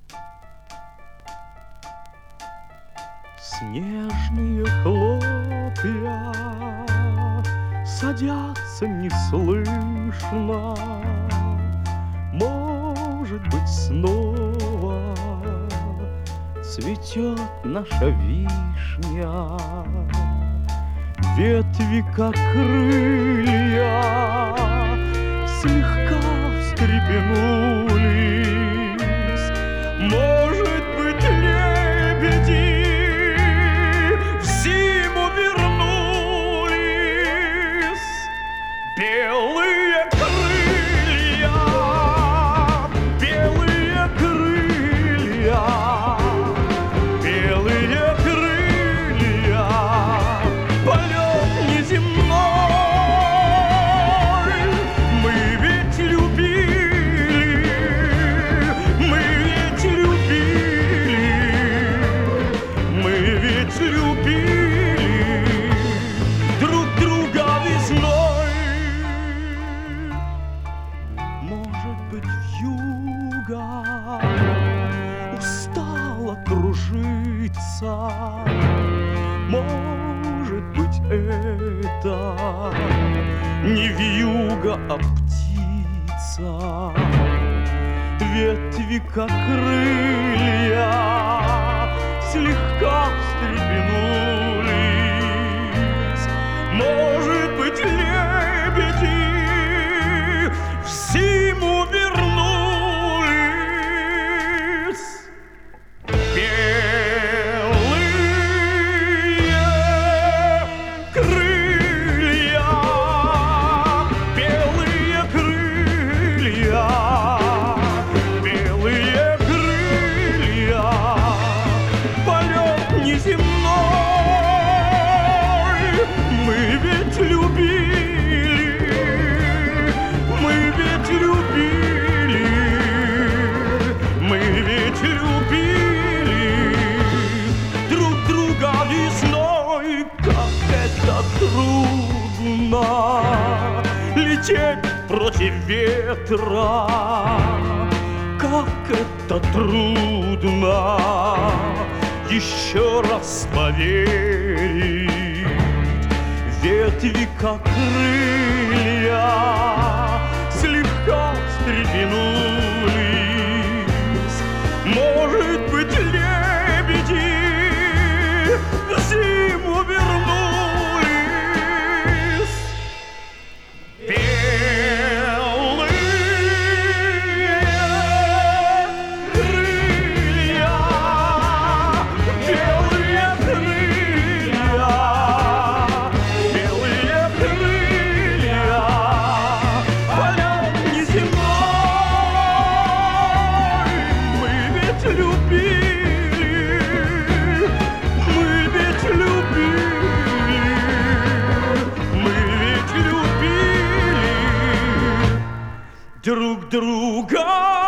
Снежные хлопья садятся неслышно. Может быть, снова цветет наша вишня. Ветви, как крылья, слегка встрепенулись. Может быть, лебеди в зиму вернулись. Белые крылья, белые крылья, белые крылья, полет неземной. Мы ведь любили, мы ведь любили, мы ведь любили друг друга весной. Может быть, вьюга устала кружиться. Может быть, это не вьюга, а птица. Ветви, как крылья, слегка встрепенулись. Может быть, лебеди в зиму вернулись. Белые крылья, белые крылья, белые крылья, полет неземной. Мы ведь любили, мы ведь любили, мы ведь любили друг друга весной. Как это трудно лететь против ветра, как это трудно еще раз поверить. Ветви, как крылья, слегка встрепенулись. Может быть, лебеди в зиму вернулись. Белые крылья, белые крылья, белые крылья, полет неземной. Мы ведь любили, мы ведь любили, мы ведь любили друг друга.